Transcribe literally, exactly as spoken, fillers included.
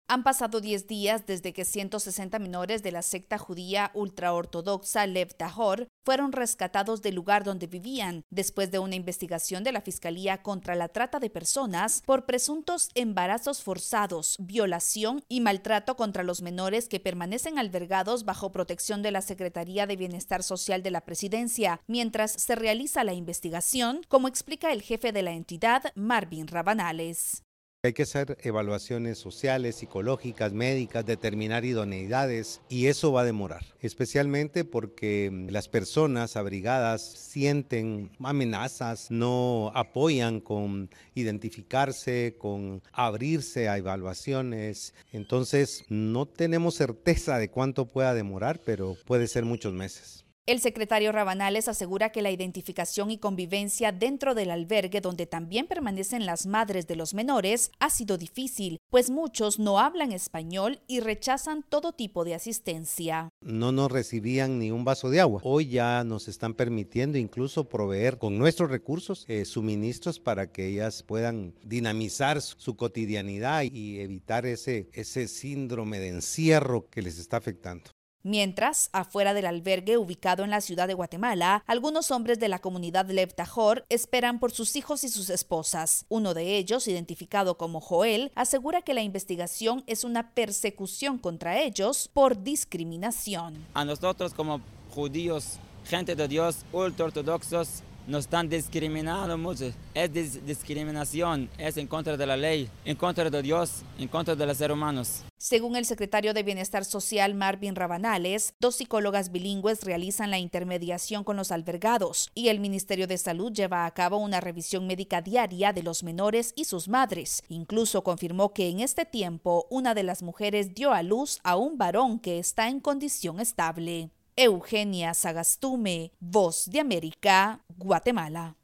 Han pasado diez días desde que ciento sesenta menores de la secta judía ultraortodoxa Lev Tahor fueron rescatados del lugar donde vivían, después de una investigación de la Fiscalía contra la Trata de Personas por presuntos embarazos forzados, violación y maltrato contra los menores que permanecen albergados bajo protección de la Secretaría de Bienestar Social de la Presidencia, mientras se realiza la investigación, como explica el jefe de la entidad, Marvin Rabanales. Hay que hacer evaluaciones sociales, psicológicas, médicas, determinar idoneidades y eso va a demorar, especialmente porque las personas abrigadas sienten amenazas, no apoyan con identificarse, con abrirse a evaluaciones. Entonces no tenemos certeza de cuánto pueda demorar, pero puede ser muchos meses. El secretario Rabanales asegura que la identificación y convivencia dentro del albergue donde también permanecen las madres de los menores ha sido difícil, pues muchos no hablan español y rechazan todo tipo de asistencia. No nos recibían ni un vaso de agua. Hoy ya nos están permitiendo incluso proveer con nuestros recursos eh, suministros para que ellas puedan dinamizar su, su cotidianidad y evitar ese, ese síndrome de encierro que les está afectando. Mientras, afuera del albergue ubicado en la ciudad de Guatemala, algunos hombres de la comunidad Lev Tahor esperan por sus hijos y sus esposas. Uno de ellos, identificado como Joel, asegura que la investigación es una persecución contra ellos por discriminación. A nosotros como judíos, gente de Dios, ultraortodoxos, nos están discriminando mucho. Es dis- discriminación, es en contra de la ley, en contra de Dios, en contra de los seres humanos. Según el secretario de Bienestar Social, Marvin Rabanales, dos psicólogas bilingües realizan la intermediación con los albergados y el Ministerio de Salud lleva a cabo una revisión médica diaria de los menores y sus madres. Incluso confirmó que en este tiempo una de las mujeres dio a luz a un varón que está en condición estable. Eugenia Sagastume, Voz de América, Guatemala.